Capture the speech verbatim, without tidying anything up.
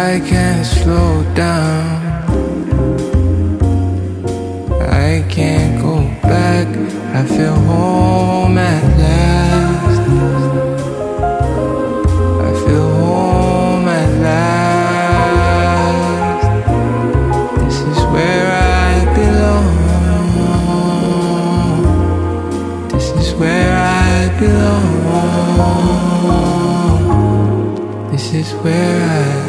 I can't slow down. I can't go back. I feel home at last. I feel home at last. This is where I belong. This is where I belong. This is where I